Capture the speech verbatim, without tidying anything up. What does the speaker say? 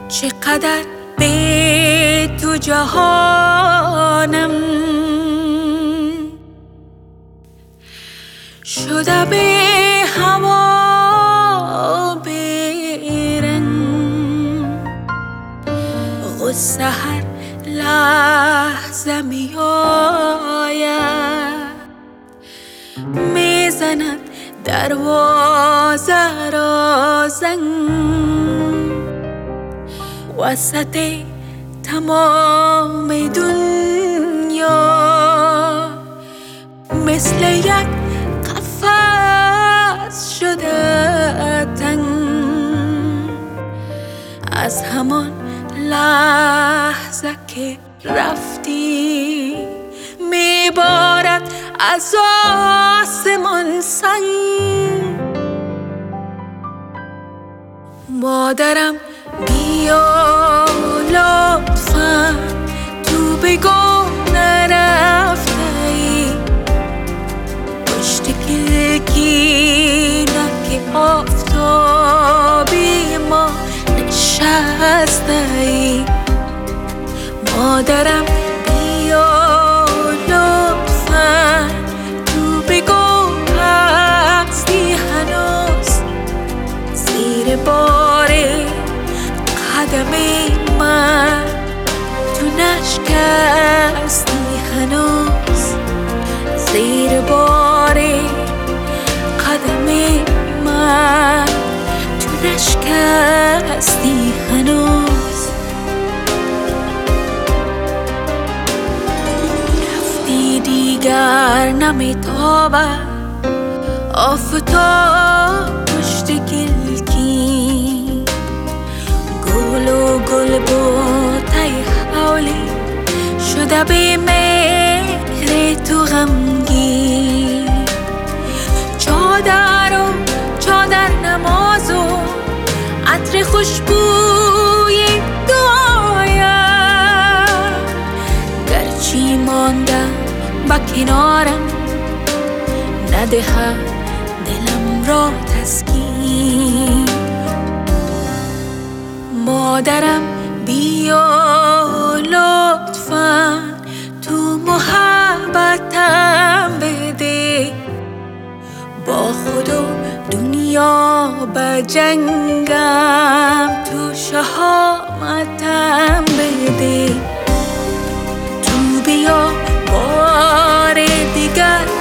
چقدر به تو جهانم شده به هوا برن، غصه هر لحظه می آید، میزند دروازه را زنگ وسط تمام دنیا، مثل یک قفس شده تنگ. از همان لحظه که رفتی میبارد از آسمان سنگ. مادرم بیا لطفاً، تو بگو نرفته ای، پشت کلکینک آفتابی ما نشسته ای. مادرم بیا لطفاً، تو بگو هستی هنوز زیر بار قدم من، تو نشکستی هنوز زیر بار قدم من، تو نشکستی هنوز. رفتی دیگر نمیتابد آفتاب پشت کلکی، گل و گل بوته حولی شده به مهر تو غمگین. چادر و چادر نماز و عطر خوشبوی دعایم، گرچی ماندم با کنارم ندهد دلم را تسکین. مادرم بیا لطفاً، تو محبتم بده، با خود و دنیا بجنگم، تو شهامتم بده. تو بیا بار دیگر